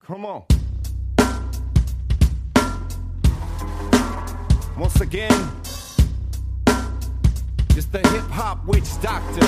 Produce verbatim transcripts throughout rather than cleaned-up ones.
Come on. Once again, it's the hip-hop witch doctor.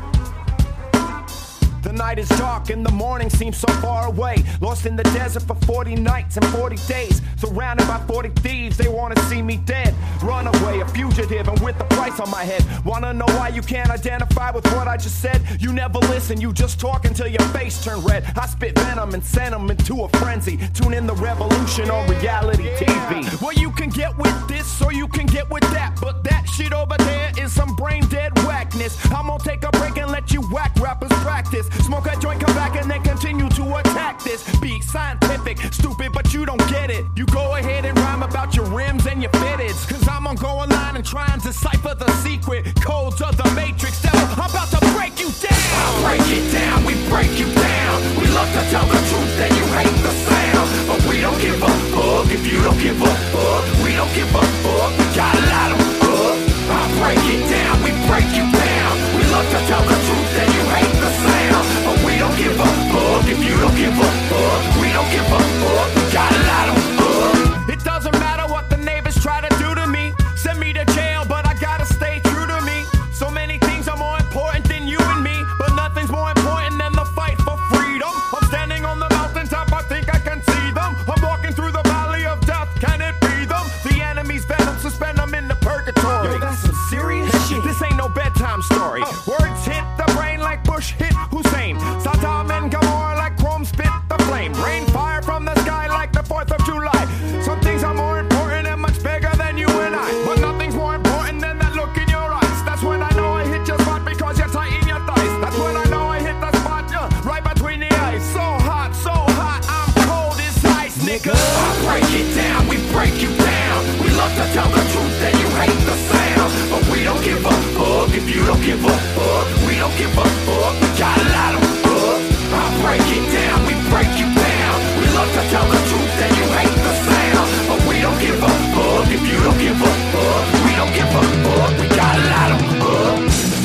The night is dark and the morning seems so far away. Lost in the desert for forty nights and forty days. Surrounded by forty thieves, they wanna see me dead. Runaway, a fugitive, and with the price on my head. Wanna know why you can't identify with what I just said? You never listen, you just talk until your face turn red. I spit venom and send them into a frenzy. Tune in the revolution on reality T V. Well, you can get with this or you can get with that, but that shit over there is some brain dead whackness. I'm gonna take a break and let you whack rappers practice. Smoke a joint, come back, and then continue to attack this. Be scientific, stupid, but you don't get it. You go ahead and rhyme about your rims and your fitteds, cause I'm gonna go online and try and decipher the secret codes of the matrix. Devil, I'm about to break you down. I'll break it down, we break you down. We love to tell the truth and you hate the sound, but we don't give a fuck if you don't give a fuck. We don't give a fuck, we gotta light 'em up. I'll break it down, we break you down. We love to tell the truth and you hate the sound, but we don't give a fuck if you don't give a fuck. We don't give a fuck, we gotta light 'em up. It doesn't matter what the neighbors try to do to me. Send me to jail, but I gotta stay true to me. So many things are more important than you and me, but nothing's more important than the fight for freedom. I'm standing on the mountaintop, I think I can see them. I'm walking through the valley of death, can it be them? The enemy's venom, suspend them in the purgatory. Yo, that's some serious shit. This ain't no bedtime story. Uh, Words hit the brain like Bush hit Hussein. Saddam and Gomorrah like Chrome spit the flame. Rain fire from the sky like the fourth of July. Some things are more important and much bigger than you and I, but nothing's more important than that look in your eyes. That's when I know I hit your spot because you're tight in your thighs. That's when I know I hit the spot, uh, right between the eyes. So hot, so hot, I'm cold as ice, nigga. I break it down, we break you down. We love to tell the truth and you hate the sound, but we don't give a fuck if you don't give a fuck. We don't give a fuck, we gotta light 'em up. I break it down, we break you down. We love to tell the truth and you hate the sound, but we don't give a fuck if you don't give a fuck. We don't give a fuck, we gotta light 'em up.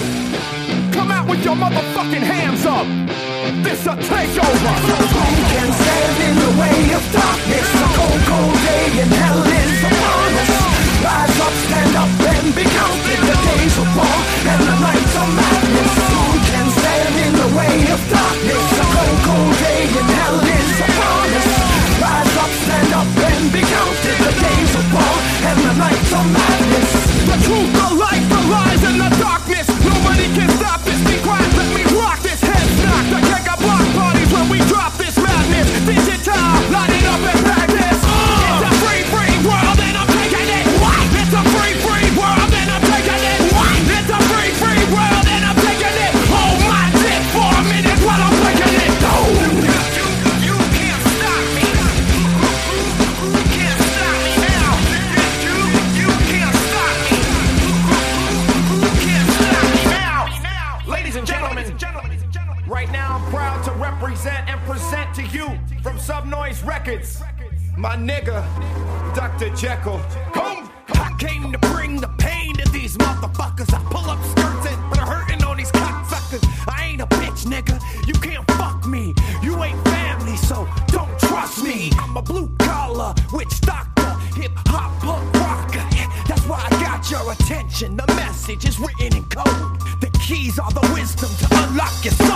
Come out with your motherfucking hands up. This a takeover. Who can stand in the way of darkness? A cold, cold day and hell is upon us. Rise up, stand up, and be counted. The days of war and the nights of madness. Who can stand in the way of darkness? A cold, cold day and hell is upon us. Rise up, stand up, and be counted. The days of war and the nights of madness. The truth, the light, the lies, and the darkness. Nobody can stop this. Be quiet, let me rock this. Heads knocked. I take a block parties when we drop this madness. Digital, light it up and practice. Uh, it's a free, free world and I'm taking it. What? It's a free, free world and I'm taking it. What? It's a free, free world and I'm taking it. Hold my dick for a minute while I'm breaking it. Oh. You, you can't stop me. You can't stop me now. You, you can't stop me. You can't stop me now. Ladies and gentlemen, right now I'm proud to represent and present to you from Subnoise Records, my nigga, Doctor Jekyll. Come, I came to bring the pain to these motherfuckers. I pull up skirts and put a hurting on these cocksuckers. I ain't a bitch, nigga. You can't fuck me. You ain't family, so don't trust me. I'm a blue collar witch doctor, hip hop punk rocker. That's why I got your attention. The message is written in code. The keys are the wisdom to unlock your